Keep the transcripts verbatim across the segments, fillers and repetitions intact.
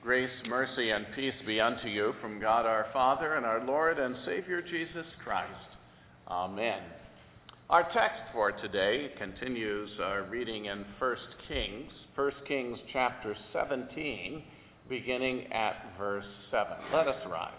Grace, mercy, and peace be unto you from God our Father and our Lord and Savior Jesus Christ. Amen. Our text for today continues our reading in First Kings, First Kings chapter seventeen, beginning at verse seven. Let us rise.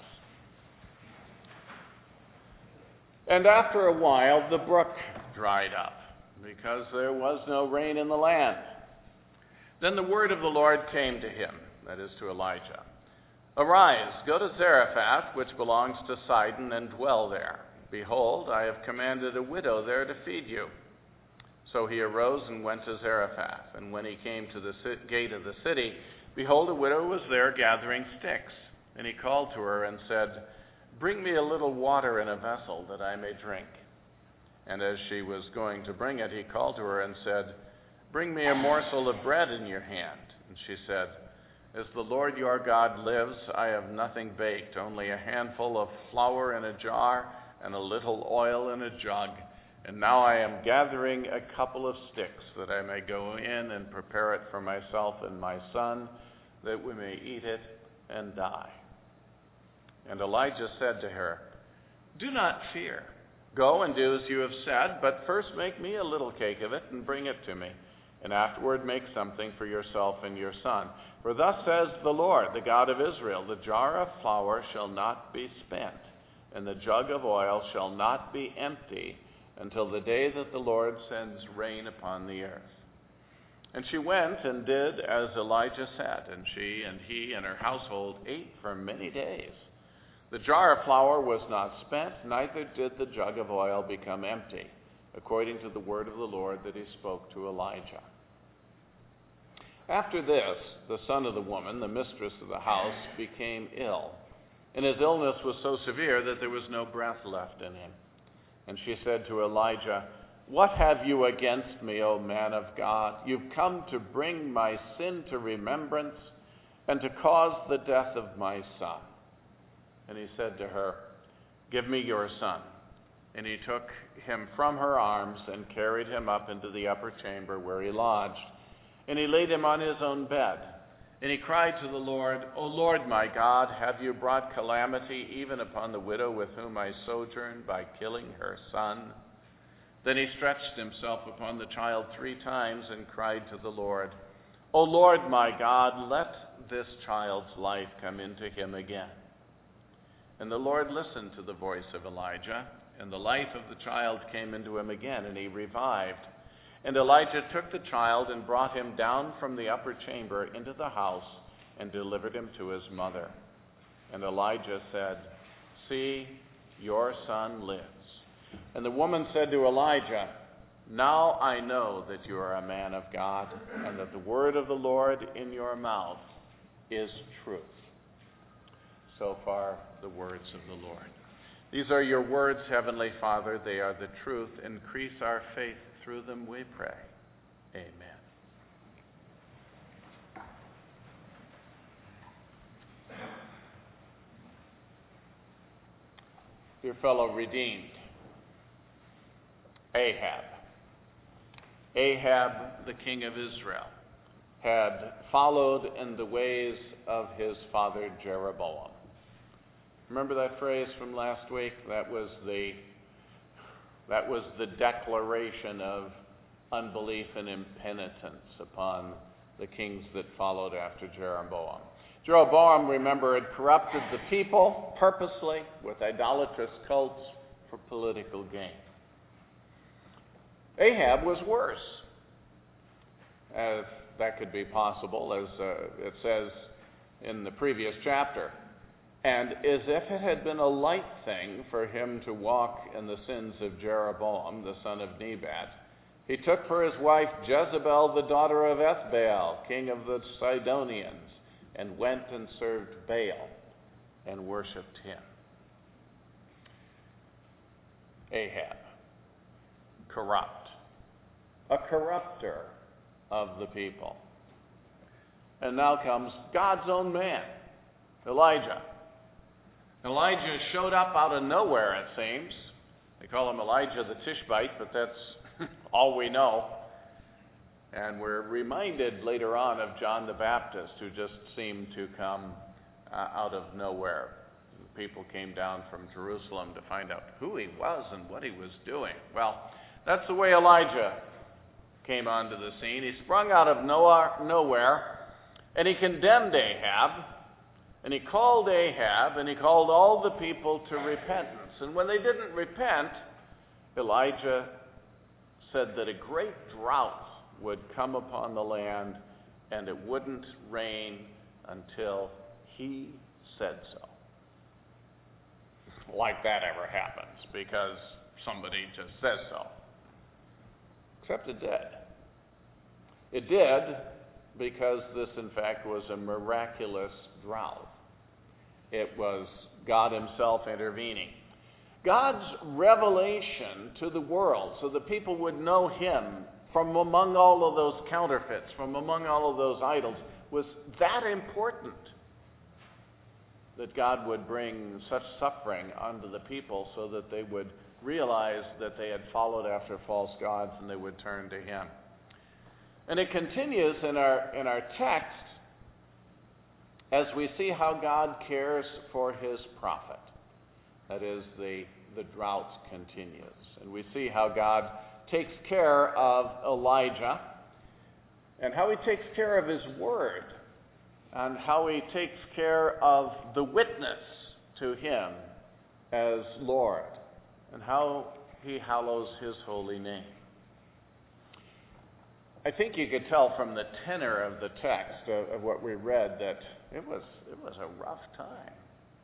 And after a while the brook dried up, because there was no rain in the land. Then the word of the Lord came to him, that is to Elijah. Arise, go to Zarephath, which belongs to Sidon, and dwell there. Behold, I have commanded a widow there to feed you. So he arose and went to Zarephath. And when he came to the gate of the city, behold, a widow was there gathering sticks. And he called to her and said, Bring me a little water in a vessel, that I may drink. And as she was going to bring it, he called to her and said, Bring me a morsel of bread in your hand. And she said, As the Lord your God lives, I have nothing baked, only a handful of flour in a jar and a little oil in a jug. And now I am gathering a couple of sticks, that I may go in and prepare it for myself and my son, that we may eat it and die. And Elijah said to her, Do not fear. Go and do as you have said, but first make me a little cake of it and bring it to me. And afterward make something for yourself and your son. For thus says the Lord, the God of Israel, the jar of flour shall not be spent, and the jug of oil shall not be empty, until the day that the Lord sends rain upon the earth. And she went and did as Elijah said, and she and he and her household ate for many days. The jar of flour was not spent, neither did the jug of oil become empty, according to the word of the Lord that he spoke to Elijah. After this, the son of the woman, the mistress of the house, became ill, and his illness was so severe that there was no breath left in him. And she said to Elijah, What have you against me, O man of God? You've come to bring my sin to remembrance and to cause the death of my son. And he said to her, Give me your son. And he took him from her arms and carried him up into the upper chamber where he lodged. And he laid him on his own bed. And he cried to the Lord, O Lord my God, have you brought calamity even upon the widow with whom I sojourned by killing her son? Then he stretched himself upon the child three times and cried to the Lord, O Lord my God, let this child's life come into him again. And the Lord listened to the voice of Elijah, and the life of the child came into him again, and he revived. And Elijah took the child and brought him down from the upper chamber into the house and delivered him to his mother. And Elijah said, See, your son lives. And the woman said to Elijah, Now I know that you are a man of God, and that the word of the Lord in your mouth is truth. So far, the words of the Lord. These are your words, Heavenly Father. They are the truth. Increase our faith through them, we pray. Amen. Dear fellow redeemed, Ahab. Ahab, the king of Israel, had followed in the ways of his father Jeroboam. Remember that phrase from last week? That was the that was the declaration of unbelief and impenitence upon the kings that followed after Jeroboam. Jeroboam, remember, had corrupted the people purposely with idolatrous cults for political gain. Ahab was worse, if that could be possible, as uh, it says in the previous chapter. And as if it had been a light thing for him to walk in the sins of Jeroboam, the son of Nebat, he took for his wife Jezebel, the daughter of Ethbaal, king of the Sidonians, and went and served Baal and worshipped him. Ahab, corrupt, a corrupter of the people. And now comes God's own man, Elijah. Elijah showed up out of nowhere, it seems. They call him Elijah the Tishbite, but that's all we know. And we're reminded later on of John the Baptist, who just seemed to come uh, out of nowhere. People came down from Jerusalem to find out who he was and what he was doing. Well, that's the way Elijah came onto the scene. He sprung out of nowhere, and he condemned Ahab, and he called Ahab, and he called all the people to repentance. And when they didn't repent, Elijah said that a great drought would come upon the land, and it wouldn't rain until he said so. Like that ever happens, because somebody just says so. Except it did. It did because this, in fact, was a miraculous drought. It was God himself intervening. God's revelation to the world so that people would know him from among all of those counterfeits, from among all of those idols, was that important that God would bring such suffering onto the people so that they would realize that they had followed after false gods and they would turn to him. And it continues in our in our text as we see how God cares for his prophet. That is, the, the drought continues. And we see how God takes care of Elijah and how he takes care of his word and how he takes care of the witness to him as Lord and how he hallows his holy name. I think you could tell from the tenor of the text of, of what we read that it was it was a rough time.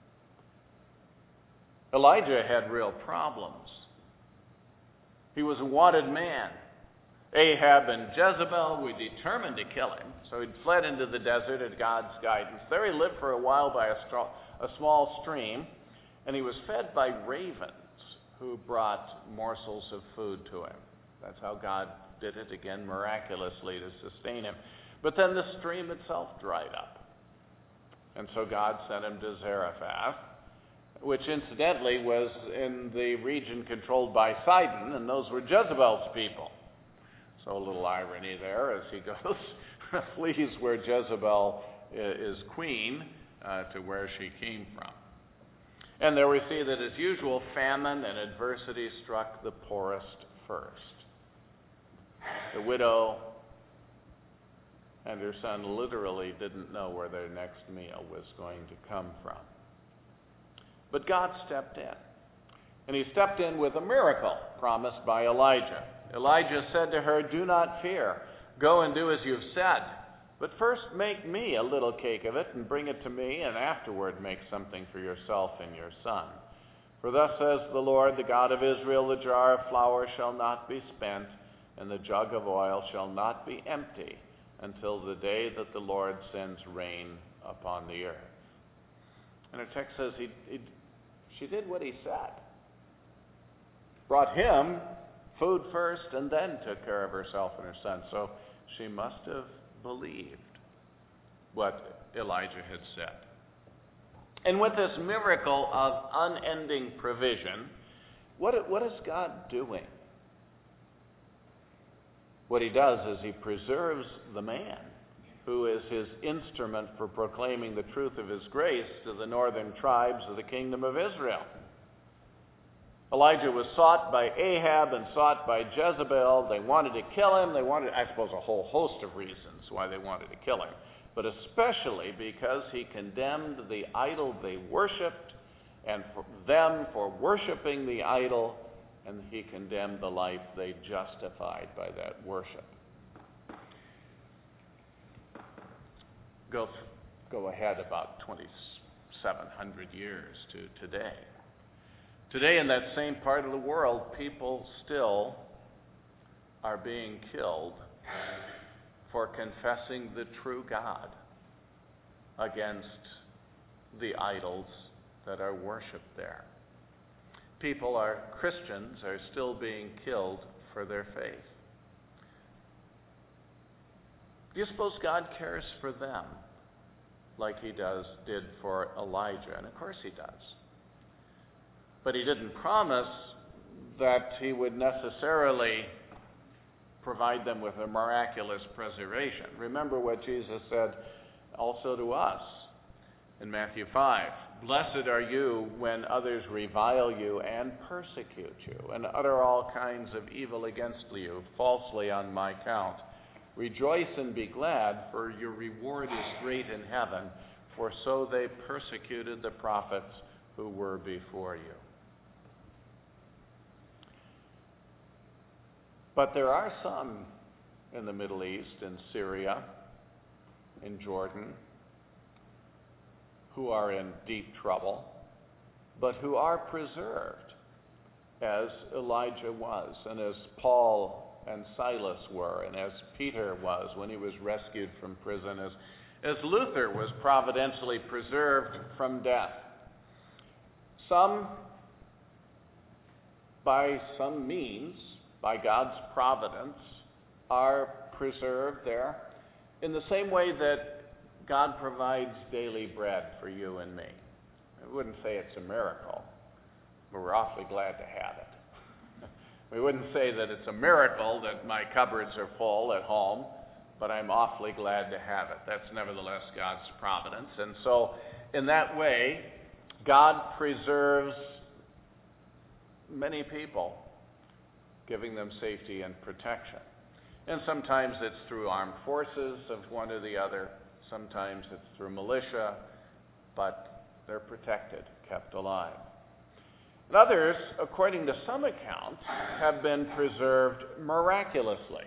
Elijah had real problems. He was a wanted man. Ahab and Jezebel were determined to kill him, so he'd fled into the desert at God's guidance. There he lived for a while by a, straw, a small stream, and he was fed by ravens who brought morsels of food to him. That's how God did it, again, miraculously to sustain him. But then the stream itself dried up. And so God sent him to Zarephath, which incidentally was in the region controlled by Sidon, and those were Jezebel's people. So a little irony there as he goes, flees where Jezebel is queen uh, to where she came from. And there we see that as usual, famine and adversity struck the poorest first. The widow and her son literally didn't know where their next meal was going to come from. But God stepped in. And he stepped in with a miracle promised by Elijah. Elijah said to her, "Do not fear. Go and do as you've said. But first make me a little cake of it and bring it to me, and afterward make something for yourself and your son. For thus says the Lord, the God of Israel, the jar of flour shall not be spent, and the jug of oil shall not be empty until the day that the Lord sends rain upon the earth." And our text says he, he, she did what he said. Brought him food first and then took care of herself and her son. So she must have believed what Elijah had said. And with this miracle of unending provision, what, what is God doing? What he does is he preserves the man who is his instrument for proclaiming the truth of his grace to the northern tribes of the kingdom of Israel. Elijah was sought by Ahab and sought by Jezebel. They wanted to kill him. They wanted, I suppose, a whole host of reasons why they wanted to kill him, but especially because he condemned the idol they worshipped, and for them for worshiping the idol, and he condemned the life they justified by that worship. Go, go ahead about twenty-seven hundred years to today. Today, in that same part of the world, people still are being killed for confessing the true God against the idols that are worshipped there. People are, Christians are still being killed for their faith. Do you suppose God cares for them like he does did for Elijah? And of course he does. But he didn't promise that he would necessarily provide them with a miraculous preservation. Remember what Jesus said also to us in Matthew five. Blessed are you when others revile you and persecute you and utter all kinds of evil against you falsely on my account. Rejoice and be glad, for your reward is great in heaven, for so they persecuted the prophets who were before you. But there are some in the Middle East, in Syria, in Jordan, who are in deep trouble, but who are preserved, as Elijah was, and as Paul and Silas were, and as Peter was when he was rescued from prison, as, as Luther was providentially preserved from death. Some, by some means, by God's providence, are preserved there in the same way that God provides daily bread for you and me. I wouldn't say it's a miracle, but we're awfully glad to have it. We wouldn't say that it's a miracle that my cupboards are full at home, but I'm awfully glad to have it. That's nevertheless God's providence. And so, in that way, God preserves many people, giving them safety and protection. And sometimes it's through armed forces of one or the other. Sometimes it's through militia, but they're protected, kept alive. And others, according to some accounts, have been preserved miraculously.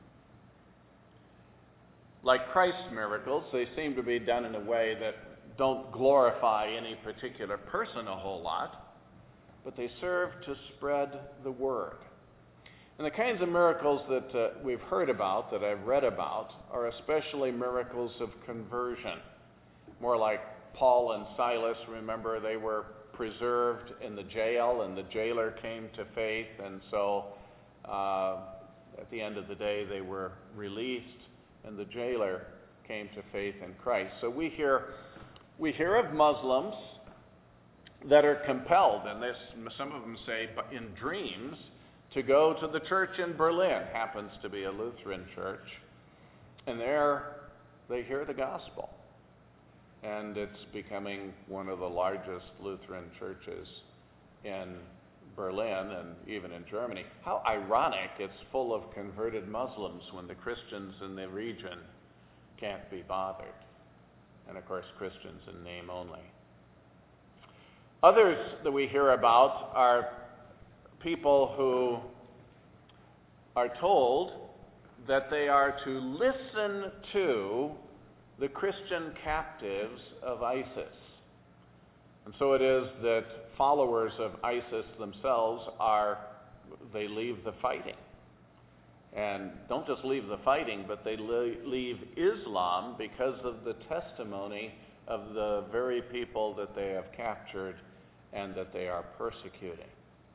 Like Christ's miracles, they seem to be done in a way that don't glorify any particular person a whole lot, but they serve to spread the word. And the kinds of miracles that uh, we've heard about, that I've read about, are especially miracles of conversion. More like Paul and Silas, remember, they were preserved in the jail, and the jailer came to faith, and so uh, at the end of the day they were released, and the jailer came to faith in Christ. So we hear, we hear of Muslims that are compelled, and this, some of them say in dreams, to go to the church in Berlin, happens to be a Lutheran church, and there they hear the gospel. And it's becoming one of the largest Lutheran churches in Berlin and even in Germany. How ironic, it's full of converted Muslims when the Christians in the region can't be bothered. And of course, Christians in name only. Others that we hear about are people who are told that they are to listen to the Christian captives of ISIS. And so it is that followers of ISIS themselves are, they leave the fighting. And don't just leave the fighting, but they leave Islam because of the testimony of the very people that they have captured and that they are persecuting.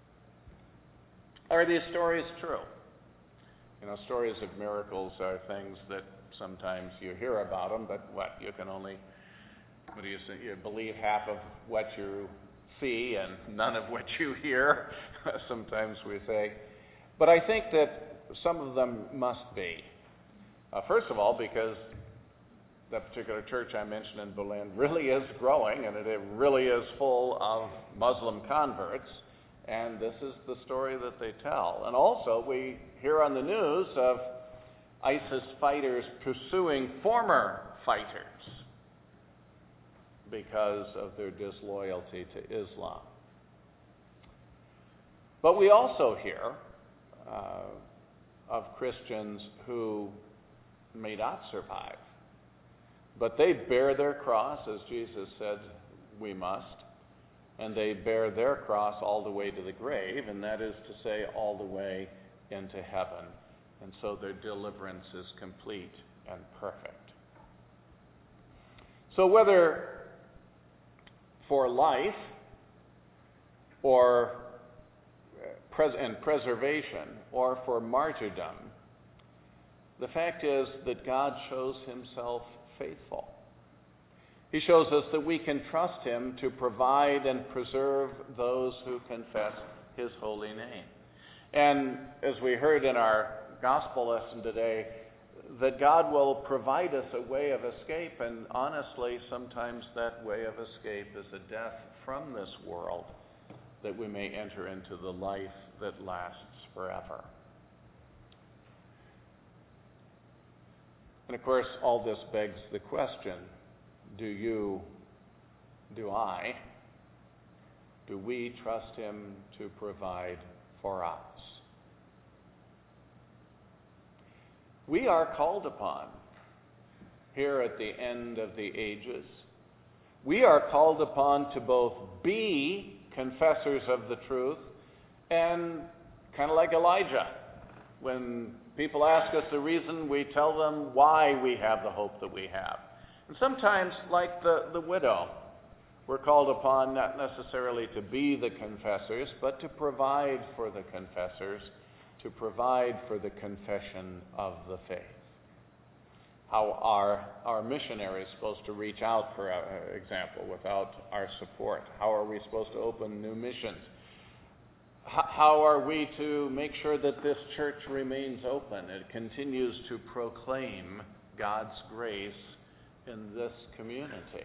Are these stories true? You know, stories of miracles are things that sometimes you hear about them, but what, you can only, what do you say, you believe half of what you see and none of what you hear, sometimes we say. But I think that some of them must be. Uh, first of all, because that particular church I mentioned in Berlin really is growing, and it really is full of Muslim converts. And this is the story that they tell. And also, we hear on the news of ISIS fighters pursuing former fighters because of their disloyalty to Islam. But we also hear uh, of Christians who may not survive, but they bear their cross, as Jesus said we must. And they bear their cross all the way to the grave, and that is to say, all the way into heaven. And so their deliverance is complete and perfect. So whether for life or pres- and preservation or for martyrdom, the fact is that God shows himself faithful. He shows us that we can trust him to provide and preserve those who confess his holy name. And as we heard in our gospel lesson today that God will provide us a way of escape, and honestly, sometimes that way of escape is a death from this world, that we may enter into the life that lasts forever. And of course, all this begs the question, do you, do I, do we trust him to provide for us? We are called upon here at the end of the ages. We are called upon to both be confessors of the truth and kind of like Elijah. When people ask us the reason, we tell them why we have the hope that we have. And sometimes, like the, the widow, we're called upon not necessarily to be the confessors, but to provide for the confessors, to provide for the confession of the faith. How are our missionaries supposed to reach out, for example, without our support? How are we supposed to open new missions? How are we to make sure that this church remains open? It continues to proclaim God's grace in this community.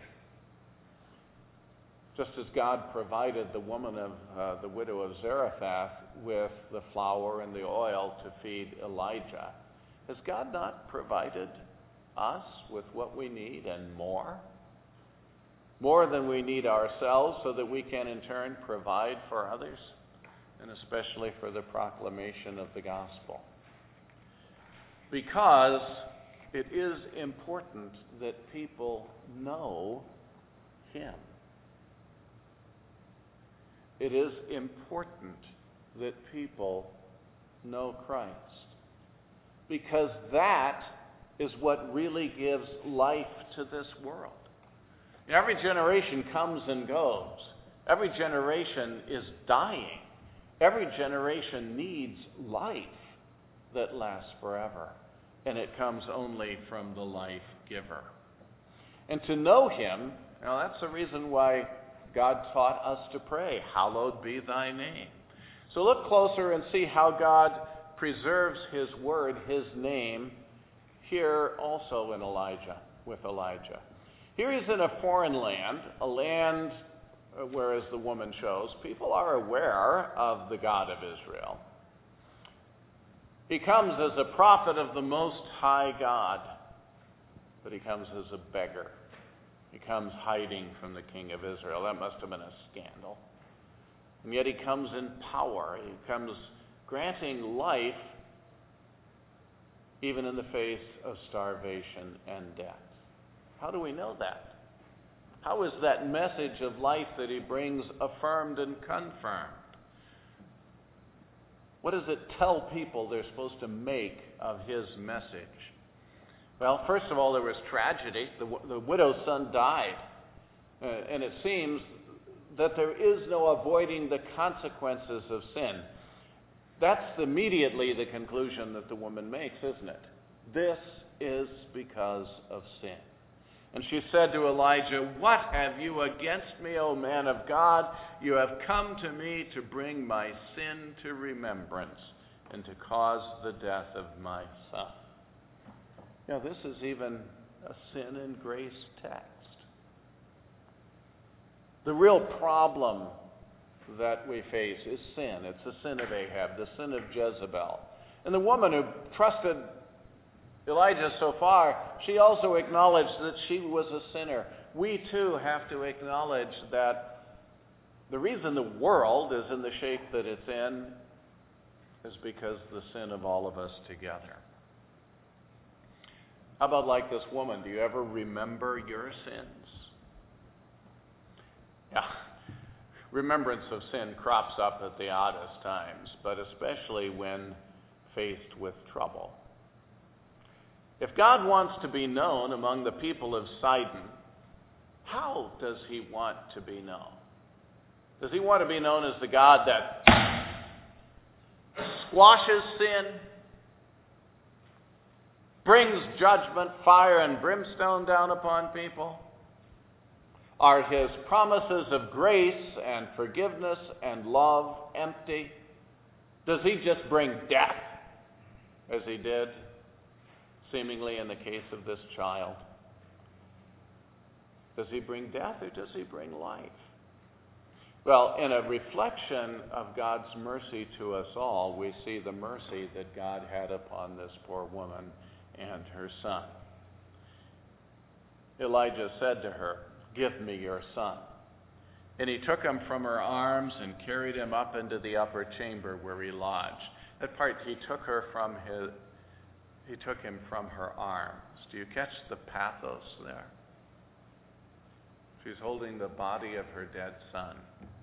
Just as God provided the woman of uh, the widow of Zarephath with the flour and the oil to feed Elijah, has God not provided us with what we need and more? More than we need ourselves, so that we can in turn provide for others, and especially for the proclamation of the gospel. Because it is important that people know him. It is important that people know Christ, because that is what really gives life to this world. Every generation comes and goes. Every generation is dying. Every generation needs life that lasts forever, and it comes only from the life giver. And to know him, now that's the reason why God taught us to pray, hallowed be thy name. So look closer and see how God preserves his word, his name, here also in Elijah, with Elijah. Here he's in a foreign land, a land where, as the woman shows, people are aware of the God of Israel. He comes as a prophet of the Most High God, but he comes as a beggar. He comes hiding from the king of Israel. That must have been a scandal. And yet he comes in power. He comes granting life even in the face of starvation and death. How do we know that? How is that message of life that he brings affirmed and confirmed? What does it tell people they're supposed to make of his message? Well, first of all, there was tragedy. The, the widow's son died. Uh, and it seems that there is no avoiding the consequences of sin. That's immediately the conclusion that the woman makes, isn't it? This is because of sin. And she said to Elijah, "What have you against me, O man of God? You have come to me to bring my sin to remembrance and to cause the death of my son." Now, this is even a sin and grace text. The real problem that we face is sin. It's the sin of Ahab, the sin of Jezebel. And the woman who trusted Elijah so far, she also acknowledged that she was a sinner. We too have to acknowledge that the reason the world is in the shape that it's in is because of the sin of all of us together. How about like this woman? Do you ever remember your sins? Yeah. Remembrance of sin crops up at the oddest times, but especially when faced with trouble. If God wants to be known among the people of Sidon, how does he want to be known? Does he want to be known as the God that squashes sin, brings judgment, fire, and brimstone down upon people? Are his promises of grace and forgiveness and love empty? Does he just bring death? as he did seemingly in the case of this child? Does he bring death or does he bring life? Well, in a reflection of God's mercy to us all, we see the mercy that God had upon this poor woman and her son. Elijah said to her, "Give me your son." And he took him from her arms and carried him up into the upper chamber where he lodged. That part, he took her from his, he took him from her arms. Do you catch the pathos there? She's holding the body of her dead son.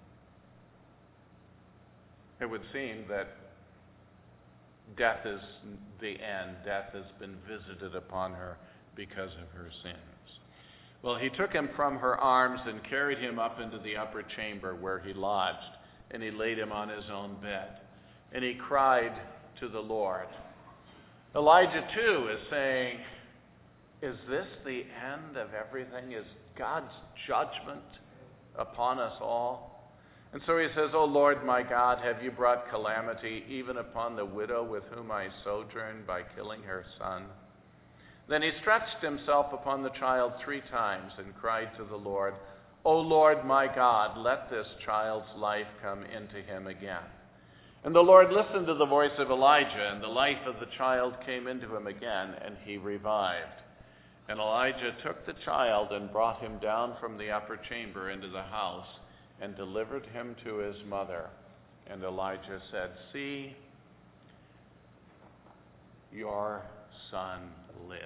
It would seem that death is the end. Death has been visited upon her because of her sins. Well, he took him from her arms and carried him up into the upper chamber where he lodged, and he laid him on his own bed. And he cried to the Lord. Elijah, too, is saying, is this the end of everything? Is God's judgment upon us all? And so he says, "O Lord my God, have you brought calamity even upon the widow with whom I sojourned by killing her son?" Then he stretched himself upon the child three times and cried to the Lord, "O Lord my God, let this child's life come into him again." And the Lord listened to the voice of Elijah, and the life of the child came into him again, and he revived. And Elijah took the child and brought him down from the upper chamber into the house and delivered him to his mother. And Elijah said, "See, your son lives."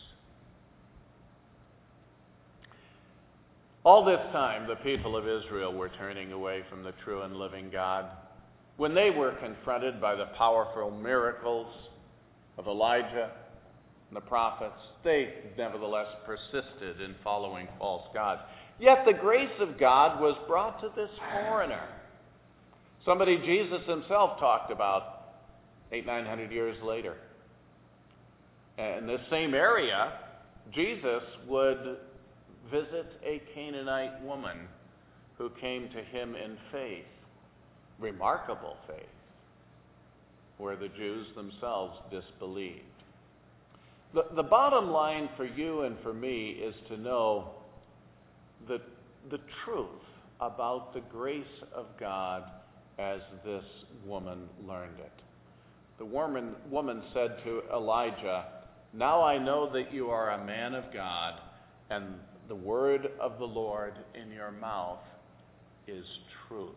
All this time, the people of Israel were turning away from the true and living God. When they were confronted by the powerful miracles of Elijah and the prophets, they nevertheless persisted in following false gods. Yet the grace of God was brought to this foreigner, somebody Jesus himself talked about eight, nine hundred years later. In this same area, Jesus would visit a Canaanite woman who came to him in faith, remarkable faith, where the Jews themselves disbelieved. The, the bottom line for you and for me is to know the, the truth about the grace of God as this woman learned it. The woman, woman said to Elijah, "Now I know that you are a man of God, and the word of the Lord in your mouth is truth."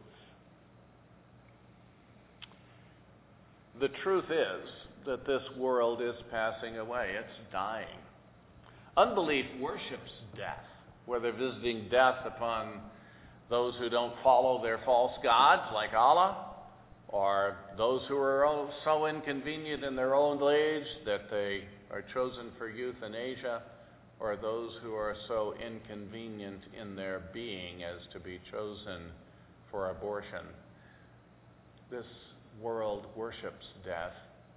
The truth is that this world is passing away. It's dying. Unbelief worships death, whether visiting death upon those who don't follow their false gods like Allah, or those who are so inconvenient in their old age that they are chosen for euthanasia, or those who are so inconvenient in their being as to be chosen for abortion. This world worships death.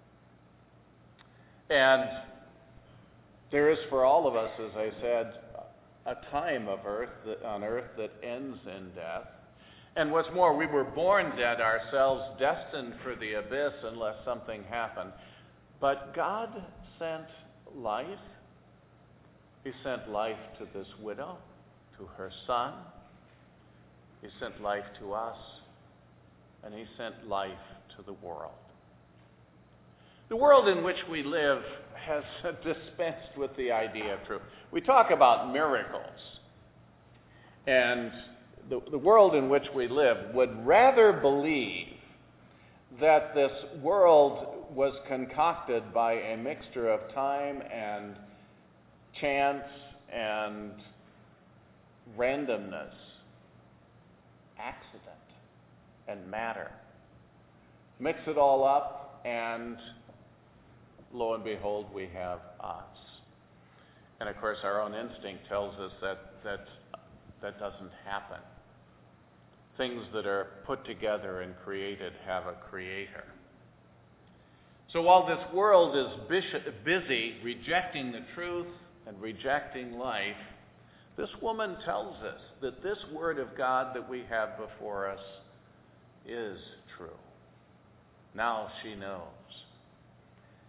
And there is for all of us, as I said, a time of earth that, on earth that ends in death. And what's more, we were born dead ourselves, destined for the abyss unless something happened. But God sent life. He sent life to this widow, to her son. He sent life to us. And he sent life to the world. The world in which we live has dispensed with the idea of truth. We talk about miracles. And the, the world in which we live would rather believe that this world was concocted by a mixture of time and chance and randomness, accident and matter. Mix it all up, and lo and behold, we have us. And of course, our own instinct tells us that that, that doesn't happen. Things that are put together and created have a creator. So while this world is busy rejecting the truth and rejecting life, this woman tells us that this word of God that we have before us is true. Now she knows.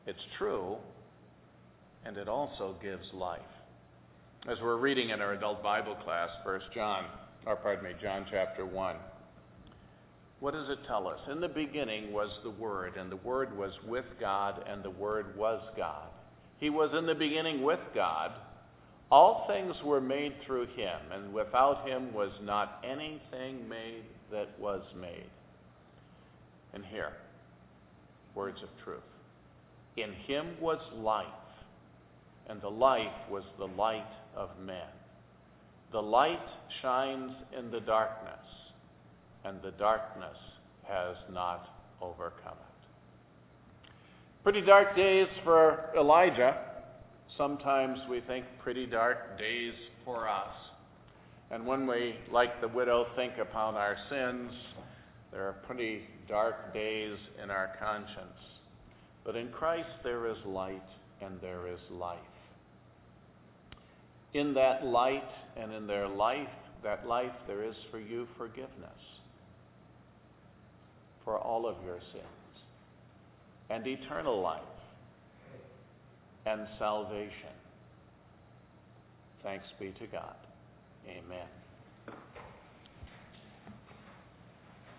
It's true, and it also gives life. As we're reading in our adult Bible class, First John, or pardon me, John chapter one, what does it tell us? In the beginning was the Word, and the Word was with God, and the Word was God. He was in the beginning with God. All things were made through him, and without him was not anything made that was made. And here, words of truth. In him was life, and the life was the light of men. The light shines in the darkness, and the darkness has not overcome it. Pretty dark days for Elijah. Sometimes we think pretty dark days for us. And when we, like the widow, think upon our sins, there are pretty dark days in our conscience. But in Christ there is light and there is life. In that light and in their life, that life there is for you forgiveness for all of your sins, and eternal life, and salvation. Thanks be to God. Amen.